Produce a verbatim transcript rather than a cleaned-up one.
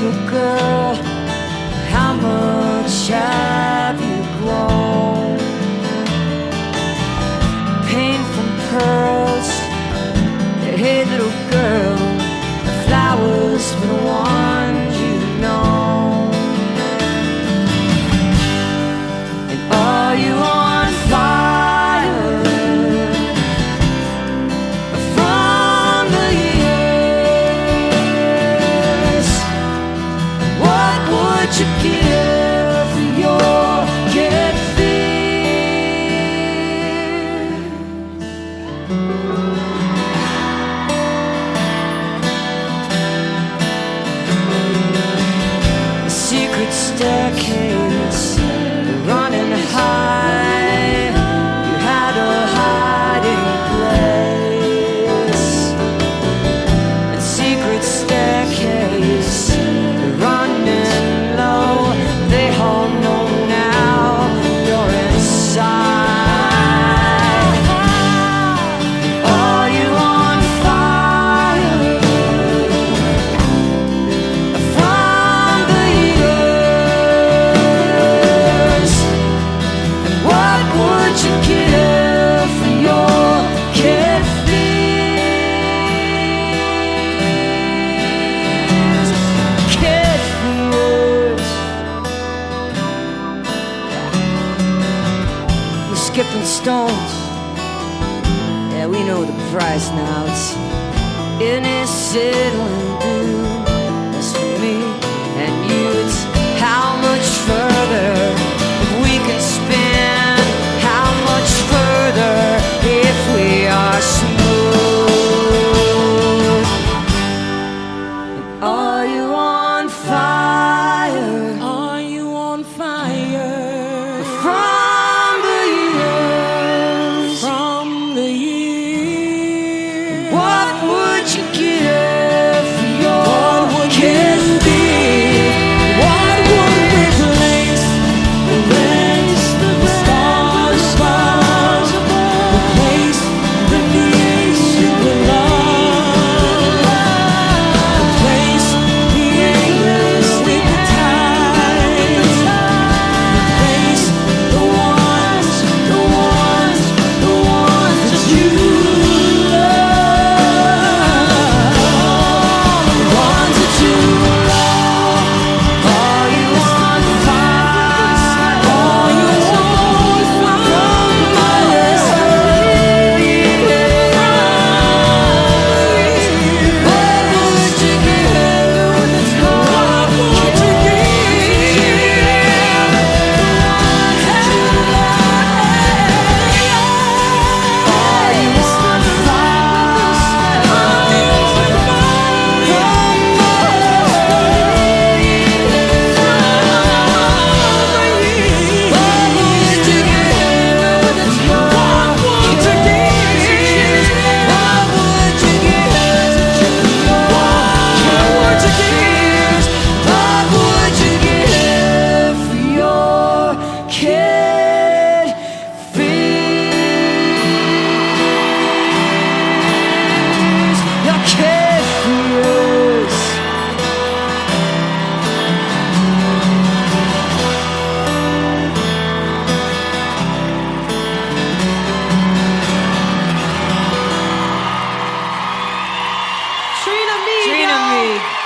little girl, how much have you grown? Paint from pearls. Hey little girl, the flowers for the ones you know. And are you on fire from the years? What would you give for your kid fears? The secret staircase, running high, you had a hiding place. And secret staircase, running low, they all know now you're inside. Are you on fire from the years? And what would you give for your kid fears? Kid fears. We're skipping stones. Yeah, we know the price now. It's innocent when do. That's for me and you. It's how much further we can spin. How much further if we are smooth? And are you on fire? Are you on fire From the years, from the years? what would you give for your What would kid you fears? What would replace replace the stars above? Replace the needs you love. Replace the angels with the tides. Replace the ones, the ones, the ones that you love. The ones that you love. Are you on fire? Are you on fire? What would you give for your Are you on kid fears? Your kid fears. Trina Mead. Trina y'all. Mead.